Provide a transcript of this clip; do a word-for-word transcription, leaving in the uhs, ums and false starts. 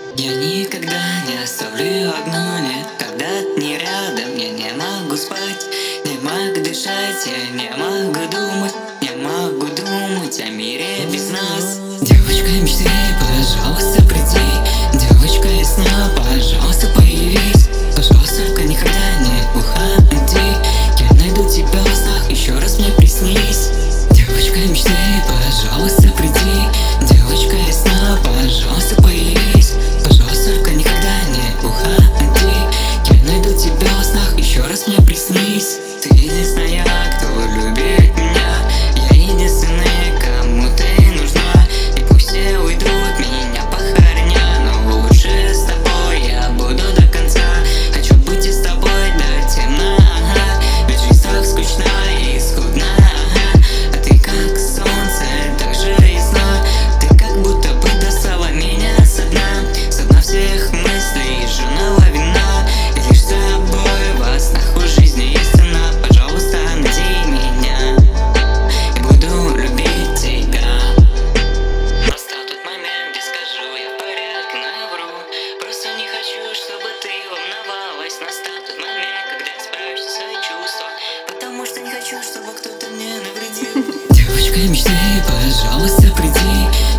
Я никогда не оставлю одну, нет, когда ты не рядом. Я не могу спать, не могу дышать, я не могу думать, не могу думать о мире без нас. Девочка мечты, пожалуйста, приди. Девочка из сна, пожалуйста, появись. Пожалуйста, только никогда не уходи. Я найду тебя в снах, еще раз мне приснись. Девочка мечты, пожалуйста, приди. Девочка из сна, пожалуйста, появись. Пожалуйста, только никогда не уходи. Я найду тебя в снах, еще раз мне приснись. Ты единственная, кто любит меня. Я единственный, кому ты нужна. И пусть все уйдут, меня похоронят, но лучше с тобой я буду до конца. Хочу быть и с тобой до темна, ага. Ведь жизнь так скучна и скудна, ага. А ты как солнце, так же ясна. Ты как будто бы достала меня со дна, со дна всех мыслей, жженого вина. И лишь с тобой во снах у жизни есть цена. Пожалуйста, найди меня, я буду любить тебя. Настал тот момент, где скажу я в порядке, навру. Просто не хочу, чтобы ты волновалась. Настал тот момент, когда я справлюсь со свои чувства, потому что не хочу, чтобы кто-то мне навредил. Девочка мечты, пожалуйста, приди.